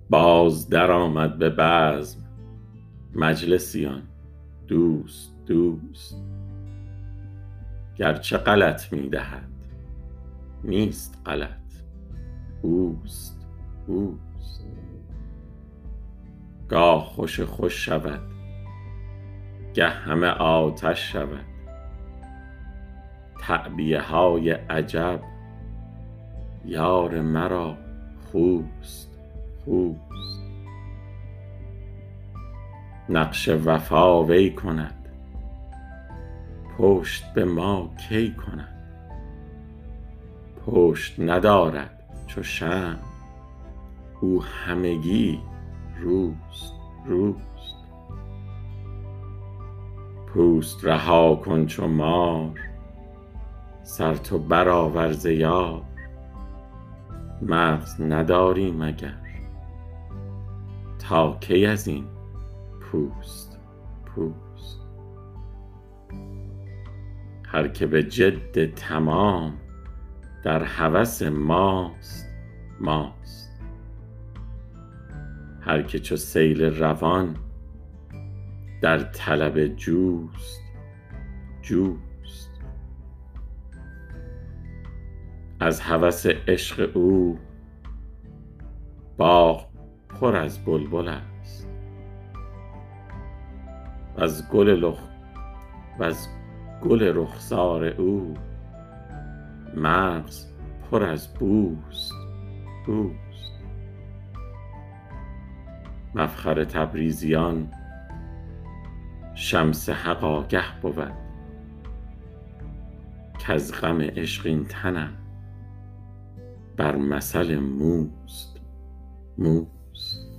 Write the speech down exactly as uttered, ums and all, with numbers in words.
باز در آمد به بزم مجلسیان دوست دوست. گرچه غلط می دهد نیست غلط، اوست اوست. گاه خوش خوش شود گه همه آتش شود، تعبیه های عجب یار مرا خوست خوست. نقش وفا وی کند پشت به ما کی کند، پشت ندارد چو شمع او همگی روست روست. پوست رها کن چو مار سر تو برآور ز یار، مغز نداری مگر تا کی از این پوست پوست. هر که به جد تمام در هوس ماست ماست، هر که چو سیل روان در طلب جوست جوست. از هوس عشق او باغ پر از بلبل است، وز گل لخ وز گل رخسار او مغز پر از بوست بوست. مفخر تبریزیان شمس حق آگه بود، کز غم عشق این تنم بر مثل موست موست.